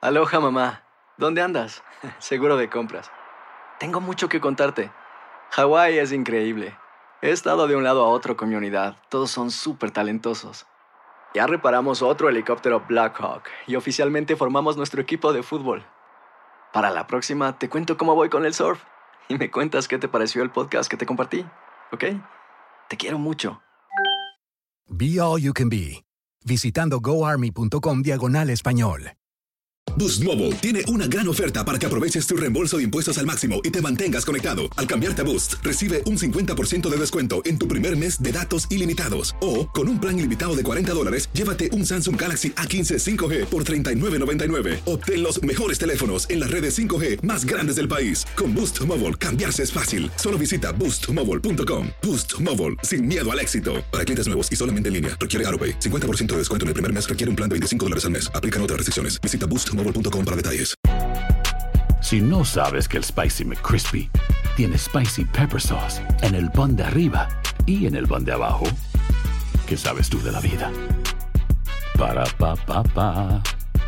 Aloha, mamá. ¿Dónde andas? Seguro de compras. Tengo mucho que contarte. Hawái es increíble. He estado de un lado a otro con mi unidad. Todos son súper talentosos. Ya reparamos otro helicóptero Blackhawk y oficialmente formamos nuestro equipo de fútbol. Para la próxima te cuento cómo voy con el surf y me cuentas qué te pareció el podcast que te compartí, ¿ok? Te quiero mucho. Be All You Can Be, visitando goarmy.com/español. Boost Mobile tiene una gran oferta para que aproveches tu reembolso de impuestos al máximo y te mantengas conectado. Al cambiarte a Boost, recibe un 50% de descuento en tu primer mes de datos ilimitados. O, con un plan ilimitado de $40, llévate un Samsung Galaxy A15 5G por $39.99. Obtén los mejores teléfonos en las redes 5G más grandes del país. Con Boost Mobile, cambiarse es fácil. Solo visita boostmobile.com. Boost Mobile, sin miedo al éxito. Para clientes nuevos y solamente en línea, requiere AroPay. 50% de descuento en el primer mes requiere un plan de $25 al mes. Aplican otras restricciones. Visita boostmobile.com para detalles. Si no sabes que el Spicy McCrispy tiene Spicy Pepper Sauce en el pan de arriba y en el pan de abajo, ¿qué sabes tú de la vida? Para, pa, pa, pa.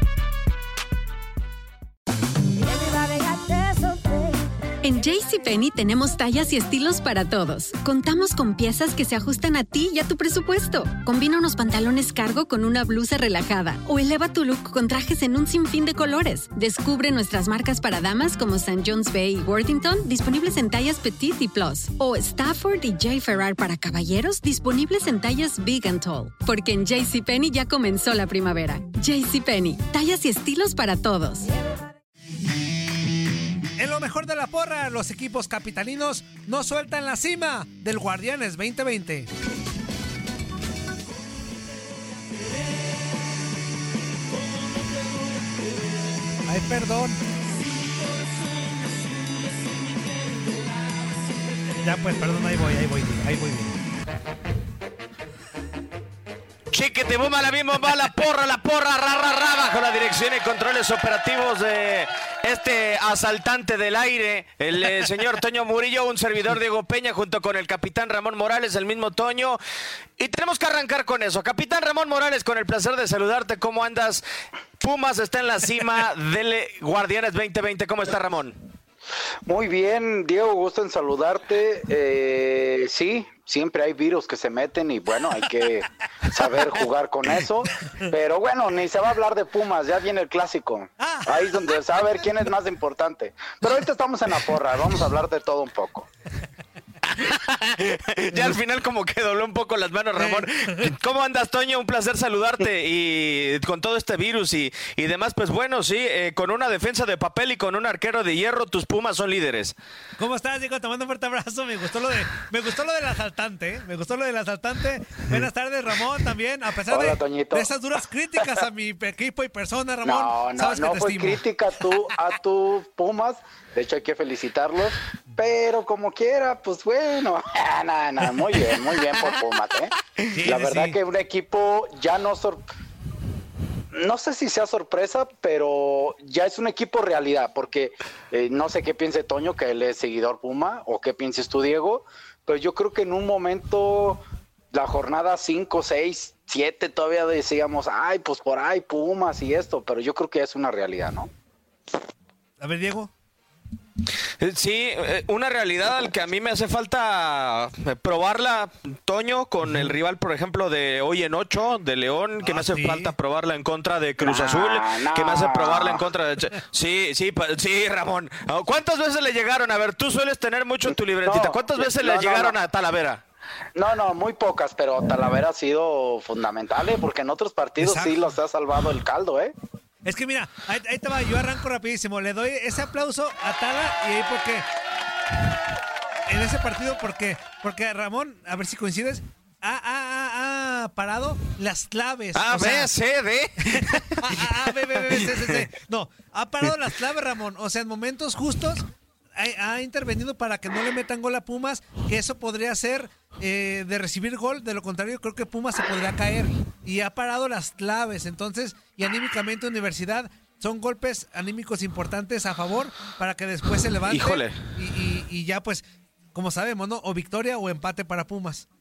En JCPenney tenemos tallas y estilos para todos. Contamos con piezas que se ajustan a ti y a tu presupuesto. Combina unos pantalones cargo con una blusa relajada o eleva tu look con trajes en un sinfín de colores. Descubre nuestras marcas para damas como St. John's Bay y Worthington, disponibles en tallas Petite y Plus. O Stafford y J. Ferrar para caballeros, disponibles en tallas Big and Tall. Porque en JCPenney ya comenzó la primavera. JCPenney, tallas y estilos para todos. En lo mejor de la porra, los equipos capitalinos no sueltan la cima del Guardianes 2020. Ay, perdón. Ya pues, perdón, ahí voy. Chiquete, buma, la misma va la porra, ra, bajo la dirección y controles operativos de este asaltante del aire, el señor Toño Murillo, un servidor Diego Peña, junto con el capitán Ramón Morales, el mismo Toño. Y tenemos que arrancar con eso. Capitán Ramón Morales, con el placer de saludarte. ¿Cómo andas? Pumas está en la cima del Guardianes 2020. ¿Cómo está, Ramón? Muy bien, Diego, gusto en saludarte. Sí, siempre hay virus que se meten y bueno, hay que saber jugar con eso. Pero bueno, ni se va a hablar de Pumas, ya viene el clásico. Ahí es donde se va a ver quién es más importante. Pero ahorita estamos en la porra, vamos a hablar de todo un poco. Ya al final como que dobló un poco las manos, Ramón. ¿Cómo andas, Toño? Un placer saludarte. Y con todo este virus y demás, pues bueno, sí, con una defensa de papel y con un arquero de hierro, tus Pumas son líderes. ¿Cómo estás, Diego? Te mando un fuerte abrazo. Me gustó lo del asaltante, Buenas tardes, Ramón, también. A pesar de esas duras críticas a mi equipo y persona, Ramón. No fue crítica a tu Pumas. De hecho, hay que felicitarlos. Pero como quiera, pues bueno. Muy bien por Pumas, Sí, la verdad que un equipo ya no sé si sea sorpresa, pero ya es un equipo realidad, porque no sé qué piense Toño, que él es seguidor Puma, o qué pienses tú, Diego, pero yo creo que en un momento, la jornada 5, 6, 7, todavía decíamos, ay, pues por ahí Pumas y esto, pero yo creo que ya es una realidad, ¿no? A ver, Diego. Sí, una realidad al que a mí me hace falta probarla, Toño, con el rival, por ejemplo, de hoy en 8, de León, que me hace falta probarla en contra de Cruz Azul, que me hace probarla en contra de... Sí, Ramón. ¿Cuántas veces le llegaron? A ver, tú sueles tener mucho en tu libretita. ¿Cuántas veces le llegaron a Talavera? No, muy pocas, pero Talavera ha sido fundamental, porque en otros partidos sí los ha salvado el caldo, Es que mira, ahí te va, yo arranco rapidísimo, le doy ese aplauso a Tala y ahí porque en ese partido, porque Ramón, a ver si coincides, ha parado las claves. B, C, D. C. No, ha parado las claves, Ramón, o sea, en momentos justos ha intervenido para que no le metan gol a Pumas, que eso podría ser de recibir gol, de lo contrario creo que Pumas se podría caer, y ha parado las claves, entonces, y anímicamente Universidad, son golpes anímicos importantes a favor para que después se levante. Híjole. Y ya pues, como sabemos, ¿no? O victoria o empate para Pumas.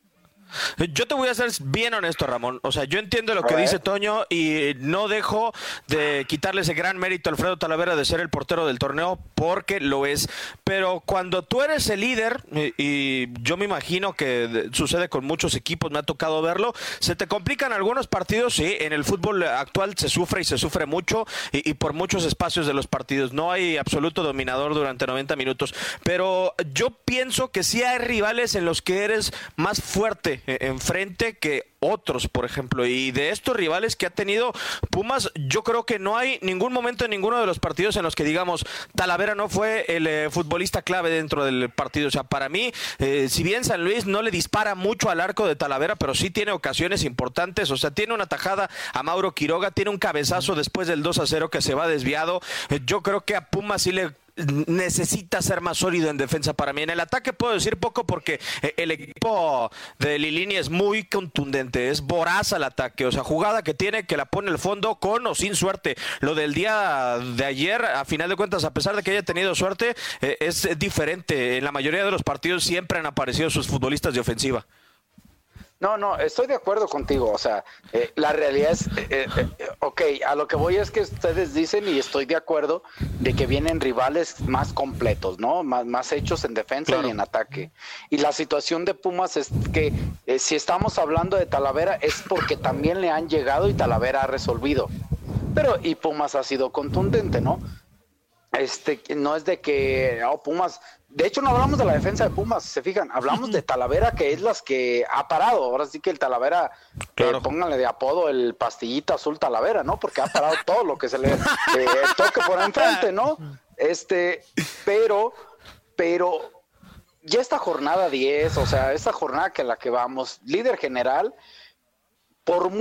Yo te voy a ser bien honesto, Ramón. O sea, yo entiendo lo que dice Toño y no dejo de quitarle ese gran mérito a Alfredo Talavera de ser el portero del torneo, porque lo es. Pero cuando tú eres el líder, y yo me imagino que sucede con muchos equipos, me ha tocado verlo, se te complican algunos partidos, sí. En el fútbol actual se sufre y se sufre mucho y por muchos espacios de los partidos. No hay absoluto dominador durante 90 minutos. Pero yo pienso que sí hay rivales en los que eres más fuerte enfrente que otros, por ejemplo, y de estos rivales que ha tenido Pumas, yo creo que no hay ningún momento en ninguno de los partidos en los que digamos Talavera no fue el futbolista clave dentro del partido. O sea, para mí, si bien San Luis no le dispara mucho al arco de Talavera, pero sí tiene ocasiones importantes. O sea, tiene una tajada a Mauro Quiroga, tiene un cabezazo después del 2-0 que se va desviado. Yo creo que a Pumas sí le necesita ser más sólido en defensa. Para mí en el ataque puedo decir poco porque el equipo de Lilini es muy contundente, es voraz al ataque, o sea, jugada que tiene que la pone al fondo con o sin suerte. Lo del día de ayer, a final de cuentas, a pesar de que haya tenido suerte, es diferente. En la mayoría de los partidos siempre han aparecido sus futbolistas de ofensiva. No, estoy de acuerdo contigo, o sea, la realidad es, ok, a lo que voy es que ustedes dicen, y estoy de acuerdo, de que vienen rivales más completos, ¿no? Más hechos en defensa y en ataque. Y la situación de Pumas es que si estamos hablando de Talavera es porque también le han llegado y Talavera ha resolvido. Y Pumas ha sido contundente, ¿no? No es de que Pumas, de hecho no hablamos de la defensa de Pumas, se fijan, hablamos de Talavera, que es las que ha parado. Ahora sí que el Talavera, claro, pónganle de apodo el pastillita azul Talavera, ¿no? Porque ha parado todo lo que se le toque por enfrente, ¿no? Pero ya esta jornada 10, o sea, esta jornada que la que vamos, líder general, por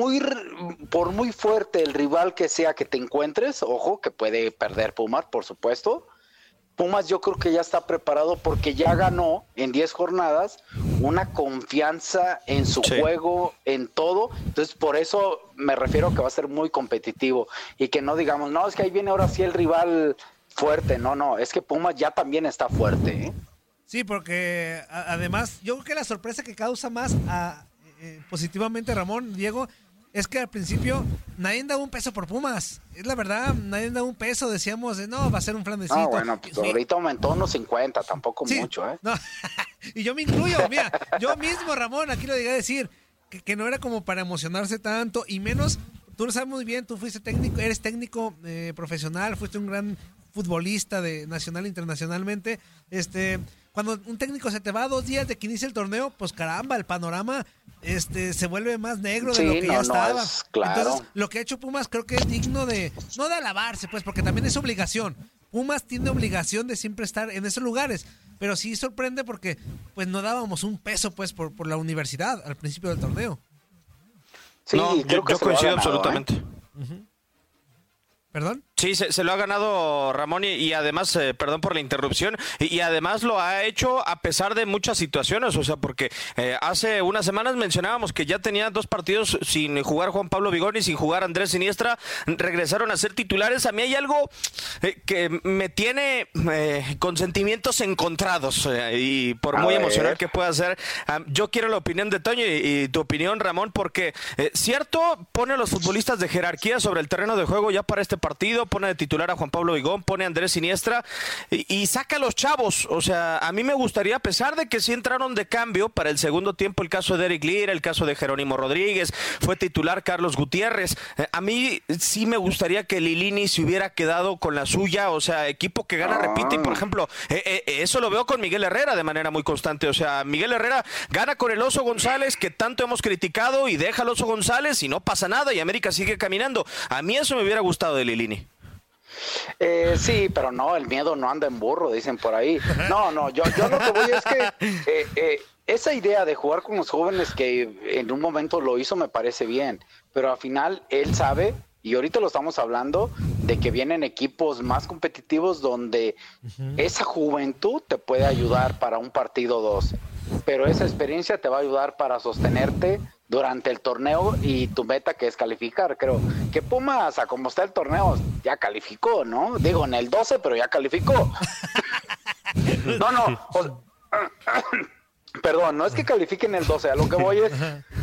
muy fuerte el rival que sea que te encuentres, ojo, que puede perder Pumas, por supuesto. Pumas yo creo que ya está preparado porque ya ganó en 10 jornadas una confianza en su juego, en todo. Entonces, por eso me refiero a que va a ser muy competitivo y que no digamos, no, es que ahí viene ahora sí el rival fuerte. No, es que Pumas ya también está fuerte, ¿eh? Sí, porque además, yo creo que la sorpresa que causa más positivamente Ramón, Diego, es que al principio nadie daba un peso por Pumas. Es la verdad, nadie daba un peso. Decíamos, no, va a ser un flandecito. No, bueno, pues ahorita aumentó unos 50, tampoco mucho, ¿eh? No. Y yo me incluyo, mira, yo mismo, Ramón, aquí lo llegué a decir, que no era como para emocionarse tanto, y menos, tú lo sabes muy bien, tú fuiste técnico, eres técnico profesional, fuiste un gran futbolista nacional e internacionalmente. Cuando un técnico se te va 2 días de que inicia el torneo, pues caramba, el panorama se vuelve más negro de lo que ya estaba. Claro. Entonces, lo que ha hecho Pumas creo que es digno no de alabarse, pues, porque también es obligación. Pumas tiene obligación de siempre estar en esos lugares, pero sí sorprende porque pues no dábamos un peso pues por la universidad al principio del torneo. Sí, no, creo que yo coincido ganado, absolutamente. Uh-huh. ¿Perdón? Sí, se lo ha ganado Ramón y además, perdón por la interrupción, y además lo ha hecho a pesar de muchas situaciones, o sea, porque hace unas semanas mencionábamos que ya tenía 2 partidos sin jugar Juan Pablo Vigón y sin jugar Andrés Siniestra, regresaron a ser titulares. A mí hay algo que me tiene con sentimientos encontrados y por muy emocional que pueda ser, yo quiero la opinión de Toño y tu opinión, Ramón, porque cierto, pone a los futbolistas de jerarquía sobre el terreno de juego ya para este partido, pone de titular a Juan Pablo Vigón, pone a Andrés Siniestra y saca a los chavos. O sea, a mí me gustaría, a pesar de que sí entraron de cambio para el segundo tiempo, el caso de Eric Lira, el caso de Jerónimo Rodríguez, fue titular Carlos Gutiérrez, a mí sí me gustaría que Lilini se hubiera quedado con la suya, o sea, equipo que gana repite, y por ejemplo, eso lo veo con Miguel Herrera de manera muy constante. O sea, Miguel Herrera gana con el Oso González, que tanto hemos criticado, y deja al Oso González y no pasa nada y América sigue caminando. A mí eso me hubiera gustado de Lilini. Sí, pero no, el miedo no anda en burro, dicen por ahí. No, yo lo que voy es que esa idea de jugar con los jóvenes que en un momento lo hizo me parece bien, pero al final él sabe, y ahorita lo estamos hablando, de que vienen equipos más competitivos donde esa juventud te puede ayudar para un partido 2, pero esa experiencia te va a ayudar para sostenerte durante el torneo y tu meta, que es calificar. Creo que Pumas, a como está el torneo, ya calificó, ¿no? Digo, en el 12, pero ya calificó. Perdón, no es que califiquen el 12, a lo que voy es...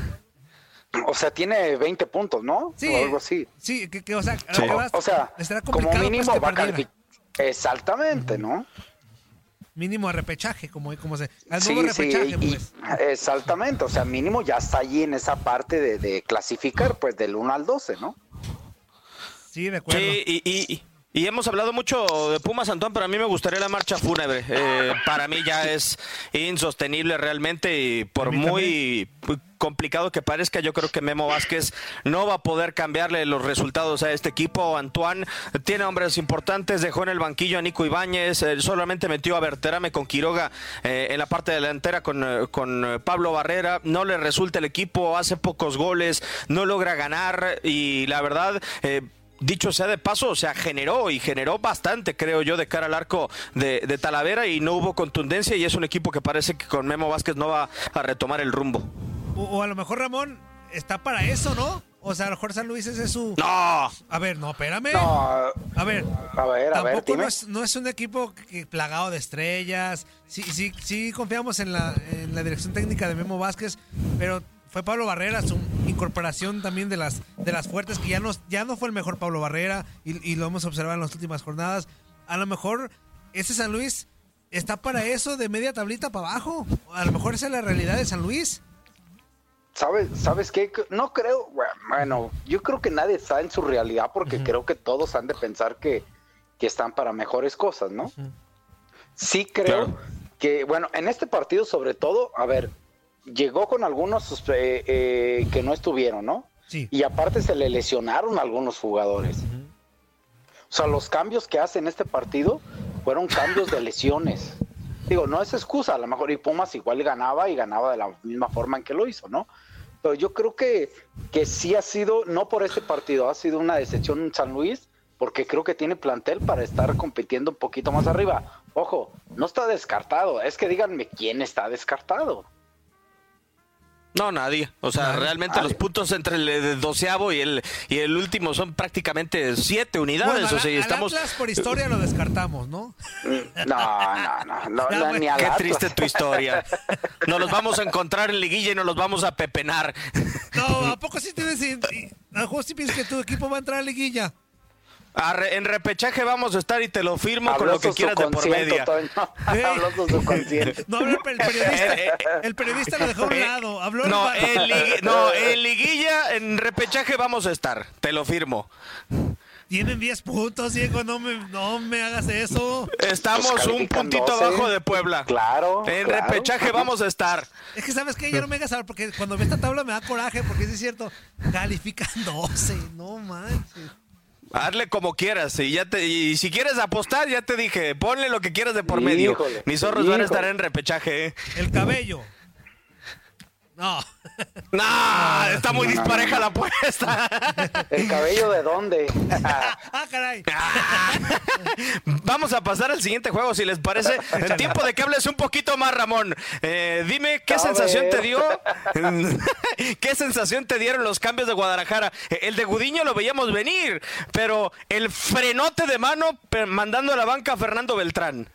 O sea, tiene 20 puntos, ¿no? Sí, o algo así. Sí, o sea, Sí. O sea, estará como complicado mínimo pues, que va a perdiera. calificar. Exactamente, ¿no? Mínimo a repechaje, como se... Al Sí, nuevo sí, repechaje, pues. exactamente. O sea, mínimo ya está allí en esa parte de clasificar, pues del 1 al 12, ¿no? Sí, de acuerdo. Sí, y hemos hablado mucho de Pumas, Antón, pero a mí me gustaría la marcha fúnebre. Para mí ya es insostenible realmente y por muy complicado que parezca, yo creo que Memo Vázquez no va a poder cambiarle los resultados a este equipo. Antoine tiene hombres importantes, dejó en el banquillo a Nico Ibáñez, solamente metió a Berterame con Quiroga en la parte delantera con Pablo Barrera, no le resulta el equipo, hace pocos goles, no logra ganar y la verdad... dicho sea de paso, o sea, generó bastante, creo yo, de cara al arco de Talavera y no hubo contundencia y es un equipo que parece que con Memo Vázquez no va a retomar el rumbo. O a lo mejor Ramón está para eso, ¿no? O sea, a lo mejor San Luis ese es su... ¡No! A ver, no, espérame. No, A ver, tampoco dime. no es un equipo plagado de estrellas. Sí confiamos en la dirección técnica de Memo Vázquez, pero fue Pablo Barrera, su incorporación también de las fuertes, que ya no fue el mejor Pablo Barrera y lo hemos observado en las últimas jornadas. A lo mejor ese San Luis está para eso de media tablita para abajo. A lo mejor esa es la realidad de San Luis. ¿Sabes qué? No creo, bueno, yo creo que nadie está en su realidad porque creo que todos han de pensar que están para mejores cosas, ¿no? Sí creo que, bueno, en este partido sobre todo, a ver, llegó con algunos que no estuvieron, ¿no? Sí. Y aparte se le lesionaron algunos jugadores. O sea, los cambios que hace en este partido fueron cambios de lesiones. Digo, no es excusa, a lo mejor y Pumas igual ganaba y ganaba de la misma forma en que lo hizo, ¿no? Pero yo creo que sí ha sido, no por este partido, ha sido una decepción en San Luis, porque creo que tiene plantel para estar compitiendo un poquito más arriba. Ojo, no está descartado, es que díganme quién está descartado. No, nadie. O sea, realmente los puntos entre el 12avo y el último son prácticamente 7 unidades. Bueno, o sea, estamos... Atlas por historia lo descartamos, ¿no? No, ni al Qué Atlas. triste tu historia. Nos los vamos a encontrar en liguilla y nos los vamos a pepenar. No, ¿a poco sí tienes... ¿A lo mejor sí piensas que tu equipo va a entrar a liguilla? En repechaje vamos a estar y te lo firmo con lo que quieras de por media. Habló con su consciente. No habló el periodista. El periodista lo dejó a un lado. Habló en liguilla, en repechaje vamos a estar. Te lo firmo. Tienen 10 puntos, Diego. No me hagas eso. Estamos Pues un puntito 12. abajo de Puebla. Claro. En claro. repechaje vamos a estar. Es que, ¿sabes qué? Ya no me hagas hablar, porque cuando ve esta tabla me da coraje, porque sí es cierto. Califican 12. No manches. Hazle como quieras y si quieres apostar, ya te dije, ponle lo que quieras de por medio. Híjole, Mis zorros van a estar en repechaje. El cabello. No. No, está muy dispareja la apuesta. ¿El cabello de dónde? Ah, caray. Vamos a pasar al siguiente juego, si les parece. En tiempo de que hables un poquito más, Ramón. Dime qué sensación te dio. ¿Qué sensación te dieron los cambios de Guadalajara? El de Gudiño lo veíamos venir, pero el frenote de mano mandando a la banca a Fernando Beltrán.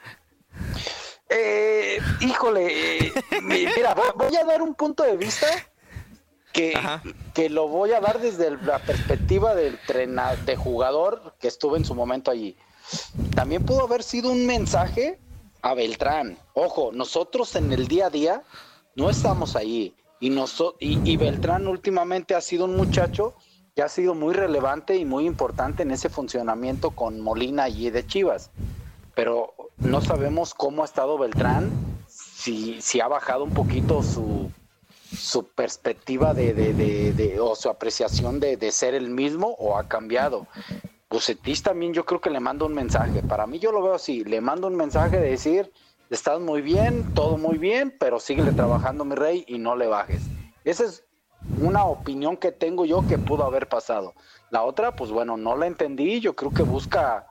Híjole, mira, voy a dar un punto de vista que lo voy a dar desde la perspectiva de jugador que estuve en su momento allí. También pudo haber sido un mensaje a Beltrán. Ojo, nosotros en el día a día no estamos ahí. Y Beltrán últimamente ha sido un muchacho que ha sido muy relevante y muy importante en ese funcionamiento con Molina y de Chivas. Pero no sabemos cómo ha estado Beltrán, si ha bajado un poquito su perspectiva o su apreciación de ser el mismo o ha cambiado. Bucetich también yo creo que le manda un mensaje. Para mí yo lo veo así, le mando un mensaje de decir, estás muy bien, todo muy bien, pero síguele trabajando, mi rey, y no le bajes. Esa es una opinión que tengo yo que pudo haber pasado. La otra, pues bueno, no la entendí, yo creo que busca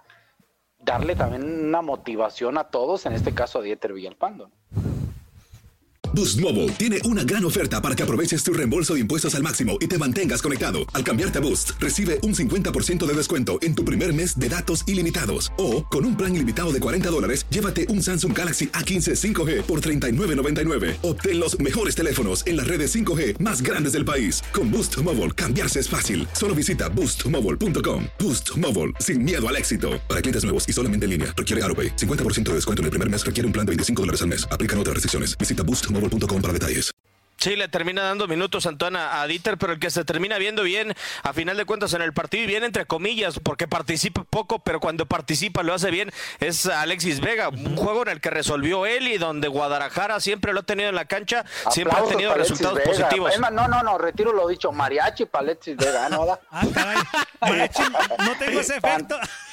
darle también una motivación a todos, en este caso a Dieter Villalpando. Boost Mobile tiene una gran oferta para que aproveches tu reembolso de impuestos al máximo y te mantengas conectado. Al cambiarte a Boost, recibe un 50% de descuento en tu primer mes de datos ilimitados. O, con un plan ilimitado de $40, llévate un Samsung Galaxy A15 5G por $39.99. Obtén los mejores teléfonos en las redes 5G más grandes del país. Con Boost Mobile, cambiarse es fácil. Solo visita boostmobile.com. Boost Mobile, sin miedo al éxito. Para clientes nuevos y solamente en línea, requiere AroPay. 50% de descuento en el primer mes requiere un plan de $25 al mes. Aplican otras restricciones. Visita boostmobile.com para detalles. Sí, le termina dando minutos a Dieter, pero el que se termina viendo bien, a final de cuentas, en el partido, y bien entre comillas, porque participa poco, pero cuando participa lo hace bien, es Alexis Vega. Un juego en el que resolvió él y donde Guadalajara siempre lo ha tenido en la cancha, siempre ha tenido resultados positivos. No, retiro lo dicho, mariachi para Alexis Vega, ¿no? Caray, mariachi, no tengo ese efecto.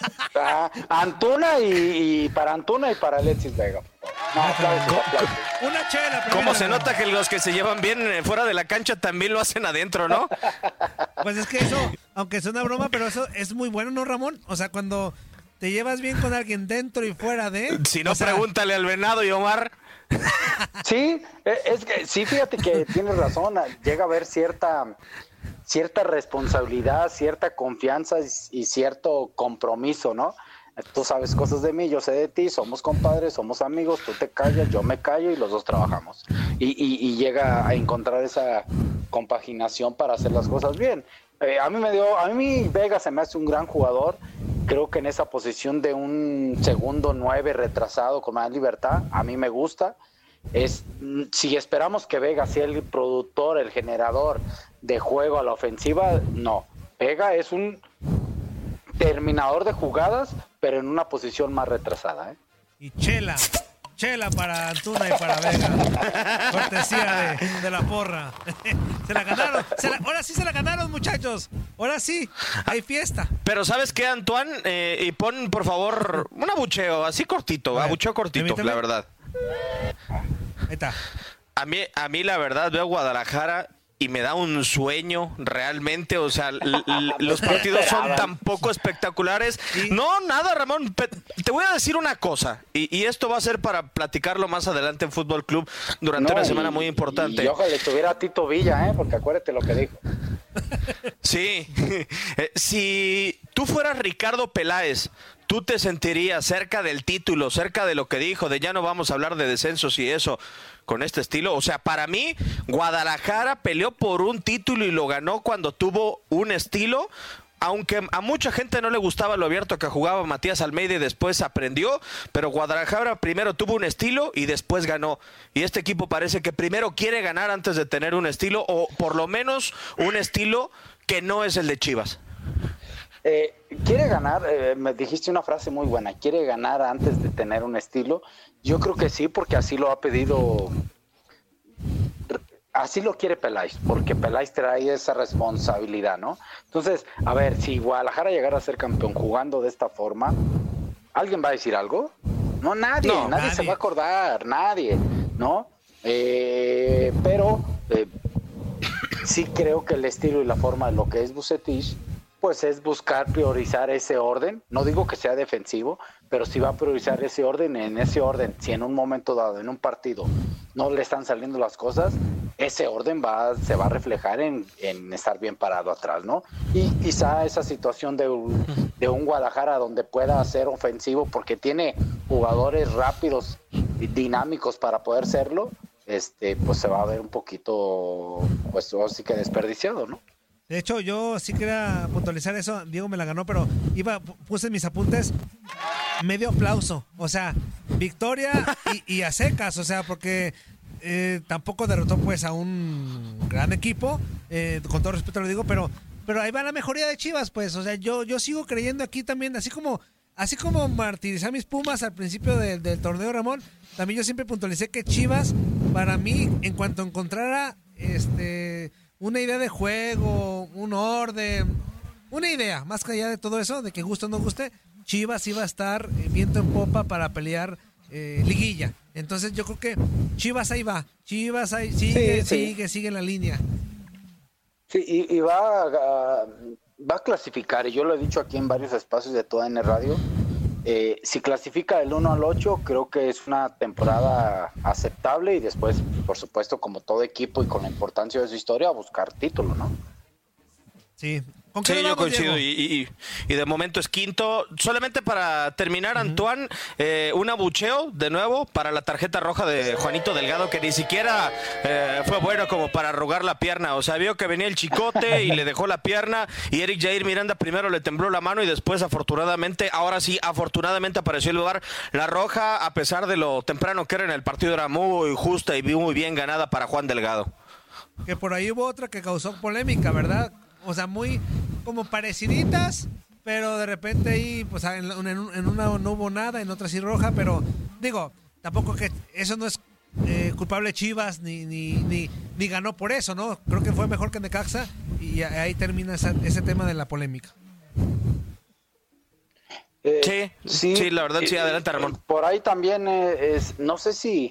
Antuna y para Antuna y para Alexis Vega. No, aplausos. Una chela. ¿Cómo se nota que los que se llevan bien fuera de la cancha también lo hacen adentro, no? Pues es que eso, aunque es una broma, pero eso es muy bueno, ¿no, Ramón? O sea, cuando te llevas bien con alguien dentro y fuera de... Si no, pregúntale al Venado y Omar. Sí, es que sí, fíjate que tienes razón. Llega a haber cierta responsabilidad, cierta confianza y cierto compromiso, ¿no? Tú sabes cosas de mí, yo sé de ti, somos compadres, somos amigos, tú te callas, yo me callo y los dos trabajamos. Y llega a encontrar esa compaginación para hacer las cosas bien. A mí Vega se me hace un gran jugador. Creo que en esa posición de un segundo 9 retrasado con más libertad, a mí me gusta. Si esperamos que Vega sea el productor, el generador de juego a la ofensiva, no. Vega es un terminador de jugadas, pero en una posición más retrasada. Y chela para Antuna y para Vega. Cortesía de la porra. Se la ganaron. Ahora sí se la ganaron, muchachos. Ahora sí, hay fiesta. Pero ¿sabes qué, Antoine? Y pon, por favor, un abucheo, así cortito, abucheo cortito, permíteme. la verdad. Ahí está. A mí la verdad, veo Guadalajara y me da un sueño realmente, o sea, los partidos son tan poco espectaculares. No, nada, Ramón, te voy a decir una cosa, y esto va a ser para platicarlo más adelante en Fútbol Club durante una semana muy importante. Y ojalá estuviera Tito Villa, porque acuérdate lo que dijo. Sí, si tú fueras Ricardo Peláez, ¿tú te sentirías cerca del título, cerca de lo que dijo, de ya no vamos a hablar de descensos y eso, con este estilo? O sea, para mí, Guadalajara peleó por un título y lo ganó cuando tuvo un estilo, aunque a mucha gente no le gustaba lo abierto que jugaba Matías Almeida y después aprendió, pero Guadalajara primero tuvo un estilo y después ganó. Y este equipo parece que primero quiere ganar antes de tener un estilo, o por lo menos un estilo que no es el de Chivas. Quiere ganar, me dijiste una frase muy buena, quiere ganar antes de tener un estilo. Yo creo que sí, porque así lo ha pedido, así lo quiere Peláez, porque Peláez trae esa responsabilidad, ¿no? Entonces, a ver, si Guadalajara llegara a ser campeón jugando de esta forma, ¿alguien va a decir algo? No, nadie se va a acordar, nadie, ¿no? Pero sí creo que el estilo y la forma de lo que es Vucetich, pues es buscar priorizar ese orden. No digo que sea defensivo, pero sí va a priorizar ese orden. En ese orden, si en un momento dado, en un partido, no le están saliendo las cosas, ese orden se va a reflejar en estar bien parado atrás, ¿no? Y quizá esa situación de un Guadalajara donde pueda ser ofensivo, porque tiene jugadores rápidos y dinámicos para poder serlo, pues se va a ver un poquito, pues así que desperdiciado, ¿no? De hecho, yo sí quería puntualizar eso. Diego me la ganó, pero puse en mis apuntes medio aplauso. O sea, victoria y a secas. O sea, porque tampoco derrotó pues a un gran equipo. Con todo respeto lo digo, pero ahí va la mejoría de Chivas, pues. O sea, yo sigo creyendo aquí también, así como martirizé a mis Pumas al principio del torneo, Ramón, también yo siempre puntualicé que Chivas, para mí, en cuanto encontrara una idea de juego, un orden, una idea, más que allá de todo eso, de que guste o no guste, Chivas iba a estar viento en popa para pelear liguilla. Entonces yo creo que Chivas ahí va, Chivas ahí sigue en la línea. Sí, y va a clasificar, y yo lo he dicho aquí en varios espacios de toda N Radio, Si clasifica del 1 al 8, creo que es una temporada aceptable y después, por supuesto, como todo equipo y con la importancia de su historia, buscar título, ¿no? Sí. Sí, yo coincido y de momento es quinto. Solamente para terminar, Antoine, un abucheo de nuevo para la tarjeta roja de Juanito Delgado, que ni siquiera fue bueno como para arrugar la pierna. O sea, vio que venía el chicote y le dejó la pierna, y Eric Jair Miranda primero le tembló la mano y después afortunadamente apareció el lugar. La roja, a pesar de lo temprano que era en el partido, era muy justa y muy bien ganada para Juan Delgado. Que por ahí hubo otra que causó polémica, ¿verdad? O sea, muy como pareciditas, pero de repente ahí, pues en una no hubo nada, en otra sí roja, pero digo, tampoco que eso no es culpable Chivas, ni ganó por eso, ¿no? Creo que fue mejor que Necaxa y ahí termina ese tema de la polémica. Sí, la verdad, sí, adelante, Ramón. Por ahí también no sé si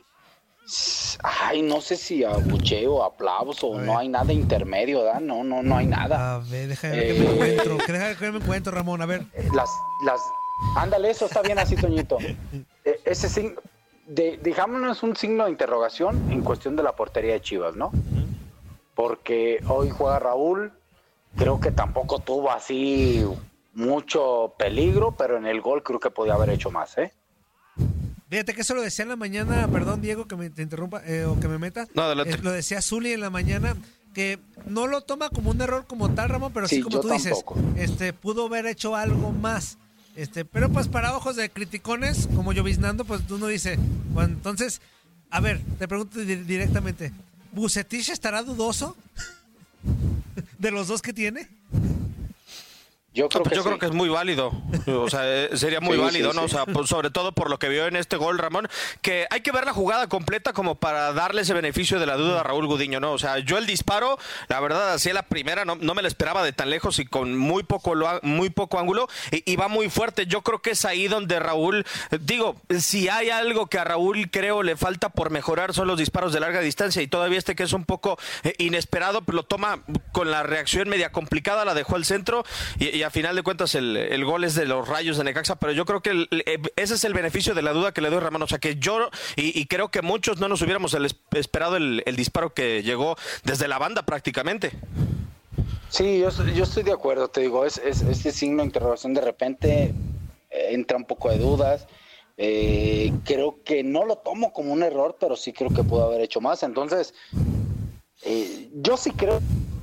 abucheo, aplauso, no hay nada intermedio, ¿verdad? No hay nada. A ver, déjame que me encuentro, Ramón, a ver. Ándale, eso está bien así, Toñito. Ese signo, digámonos un signo de interrogación en cuestión de la portería de Chivas, ¿no? Porque hoy juega Raúl, creo que tampoco tuvo así mucho peligro, pero en el gol creo que podía haber hecho más, ¿eh? Fíjate que eso lo decía en la mañana, perdón Diego que te interrumpa o que me meta. No, adelante. Lo decía Zuli en la mañana, que no lo toma como un error como tal, Ramón, pero sí como tú tampoco dices, pudo haber hecho algo más. Pero pues para ojos de criticones, como lloviznando, pues uno dice, bueno, entonces, a ver, te pregunto directamente, ¿Vucetich estará dudoso de los dos que tiene? Yo creo que es muy válido, o sea, sería muy válido, ¿no? O sea, pues, sobre todo por lo que vio en este gol, Ramón, que hay que ver la jugada completa como para darle ese beneficio de la duda a Raúl Gudiño, ¿no? O sea, yo el disparo, la verdad, hacia la primera, no me la esperaba de tan lejos y con muy poco ángulo, y va muy fuerte. Yo creo que es ahí donde Raúl, si hay algo que a Raúl creo le falta por mejorar son los disparos de larga distancia, y todavía que es un poco inesperado, pues lo toma con la reacción media complicada, la dejó al centro, y a final de cuentas el gol es de los Rayos de Necaxa, pero yo creo que ese es el beneficio de la duda que le doy, Ramón. O sea, que yo y creo que muchos no nos hubiéramos esperado el disparo que llegó desde la banda prácticamente. Sí, yo estoy de acuerdo, te digo, es este signo de interrogación de repente entra un poco de dudas. Creo que no lo tomo como un error, pero sí creo que pudo haber hecho más. Entonces, yo sí creo.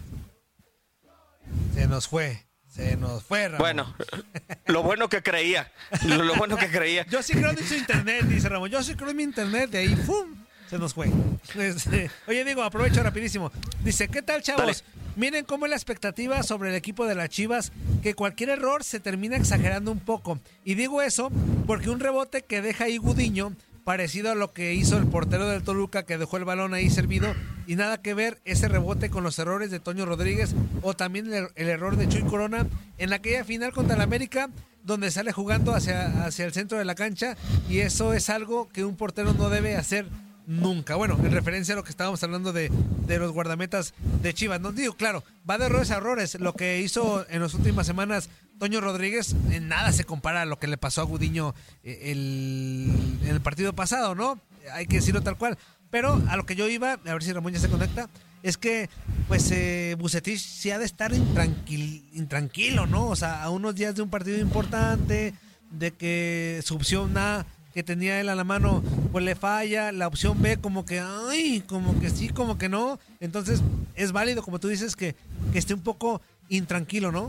Se nos fue, Ramón. Bueno, lo bueno que creía. Yo sí creo en su internet, dice Ramón. Yo sí creo en mi internet, de ahí, ¡pum! Se nos fue. Oye, digo, aprovecho rapidísimo. Dice, ¿qué tal, chavos? Dale. Miren cómo es la expectativa sobre el equipo de las Chivas, que cualquier error se termina exagerando un poco. Y digo eso porque un rebote que deja ahí Gudiño, parecido a lo que hizo el portero del Toluca, que dejó el balón ahí servido, y nada que ver ese rebote con los errores de Toño Rodríguez, o también el error de Chuy Corona en aquella final contra el América, donde sale jugando hacia el centro de la cancha, y eso es algo que un portero no debe hacer nunca. Bueno, en referencia a lo que estábamos hablando de los guardametas de Chivas, no digo, claro, va de errores a errores. Lo que hizo en las últimas semanas Toño Rodríguez en nada se compara a lo que le pasó a Gudiño en el partido pasado, ¿no? Hay que decirlo tal cual. Pero a lo que yo iba, a ver si Ramón ya se conecta, es que pues Vucetich sí ha de estar intranquilo, ¿no? O sea, a unos días de un partido importante, de que su opción A que tenía él a la mano pues le falla, la opción B como que como que sí, como que no. Entonces es válido, como tú dices, que esté un poco intranquilo, ¿no?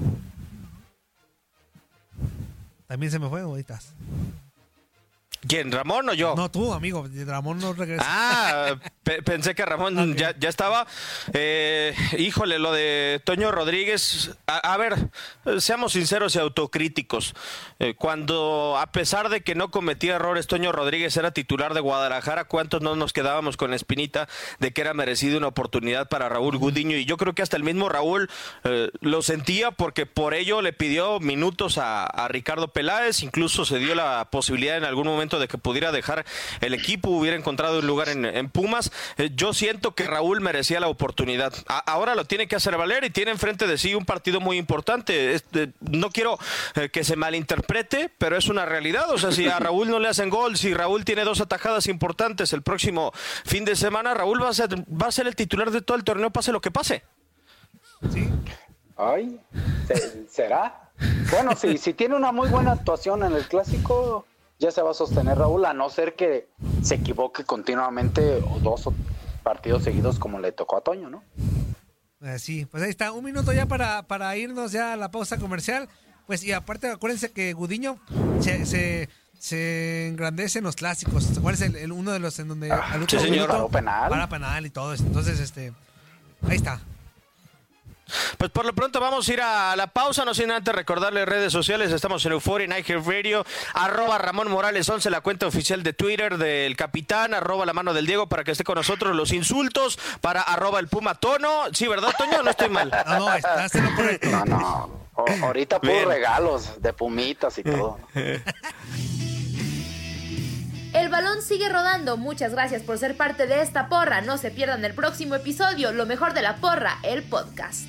También se me fue, ahorita. ¿Quién, Ramón o yo? No, tú, amigo. Ramón no regresa. Pensé que Ramón okay. ya estaba. Híjole, lo de Toño Rodríguez. A ver, seamos sinceros y autocríticos. Cuando, a pesar de que no cometía errores, Toño Rodríguez era titular de Guadalajara, ¿cuántos no nos quedábamos con la espinita de que era merecido una oportunidad para Raúl Gudiño? Y yo creo que hasta el mismo Raúl lo sentía, porque por ello le pidió minutos a Ricardo Peláez. Incluso se dio la posibilidad en algún momento momento de que pudiera dejar el equipo, hubiera encontrado un lugar en Pumas. Yo siento que Raúl merecía la oportunidad. Ahora lo tiene que hacer valer y tiene enfrente de sí un partido muy importante. No quiero que se malinterprete, pero es una realidad. O sea, si a Raúl no le hacen gol, si Raúl tiene 2 atajadas importantes el próximo fin de semana, Raúl va a ser el titular de todo el torneo, pase lo que pase. Sí. Ay, ¿será? Bueno, si tiene una muy buena actuación en el Clásico, ya se va a sostener Raúl, a no ser que se equivoque continuamente 2 partidos seguidos como le tocó a Toño, ¿no? Sí, pues ahí está, 1 minuto ya para irnos ya a la pausa comercial. Pues y aparte acuérdense que Gudiño se engrandece en los clásicos. ¿Cuál es uno de los en donde al último minuto para penal y todo eso? Entonces, ahí está. Pues por lo pronto vamos a ir a la pausa, no sin antes recordarles redes sociales. Estamos en Euforia, en iHeartRadio, @RamonMorales11, la cuenta oficial de Twitter del capitán, @La Mano del Diego para que esté con nosotros. Los insultos para @El Puma Tono. Sí, ¿verdad, Toño? No estoy mal. No, estás en lo correcto. No. Ahorita puros regalos de pumitas y todo. El balón sigue rodando. Muchas gracias por ser parte de esta porra. No se pierdan el próximo episodio, lo mejor de la porra, el podcast.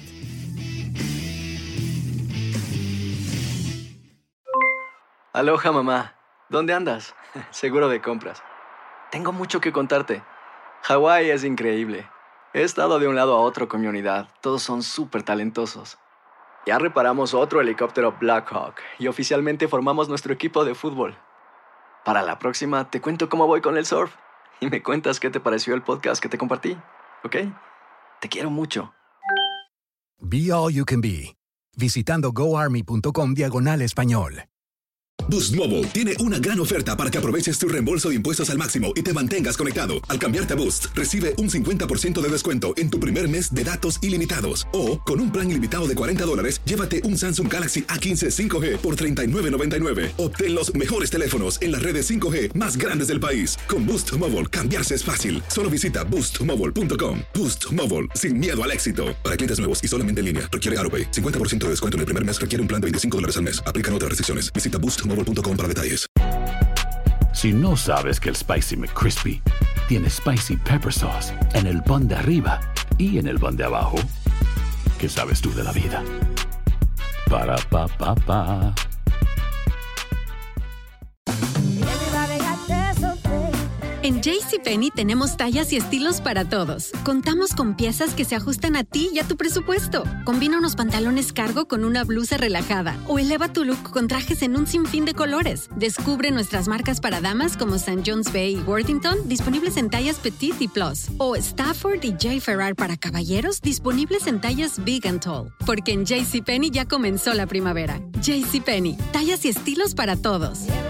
Aloha, mamá. ¿Dónde andas? Seguro de compras. Tengo mucho que contarte. Hawái es increíble. He estado de un lado a otro con mi unidad. Todos son súper talentosos. Ya reparamos otro helicóptero Blackhawk y oficialmente formamos nuestro equipo de fútbol. Para la próxima te cuento cómo voy con el surf y me cuentas qué te pareció el podcast que te compartí, ¿ok? Te quiero mucho. Be All You Can Be, visitando goarmy.com/español. Boost Mobile tiene una gran oferta para que aproveches tu reembolso de impuestos al máximo y te mantengas conectado. Al cambiarte a Boost, recibe un 50% de descuento en tu primer mes de datos ilimitados. O, con un plan ilimitado de $40, llévate un Samsung Galaxy A15 5G por $39.99. Obtén los mejores teléfonos en las redes 5G más grandes del país. Con Boost Mobile, cambiarse es fácil. Solo visita boostmobile.com. Boost Mobile, sin miedo al éxito. Para clientes nuevos y solamente en línea, requiere AroPay. 50% de descuento en el primer mes requiere un plan de $25 al mes. Aplican otras restricciones. Visita boostmobile.com para detalles. Si no sabes que el Spicy McCrispy tiene Spicy Pepper Sauce en el pan de arriba y en el pan de abajo, ¿qué sabes tú de la vida? Para, pa, pa, pa. En JCPenney tenemos tallas y estilos para todos. Contamos con piezas que se ajustan a ti y a tu presupuesto. Combina unos pantalones cargo con una blusa relajada o eleva tu look con trajes en un sinfín de colores. Descubre nuestras marcas para damas como St. John's Bay y Worthington, disponibles en tallas Petite y Plus. O Stafford y J. Ferrar para caballeros, disponibles en tallas Big and Tall. Porque en JCPenney ya comenzó la primavera. JCPenney, tallas y estilos para todos.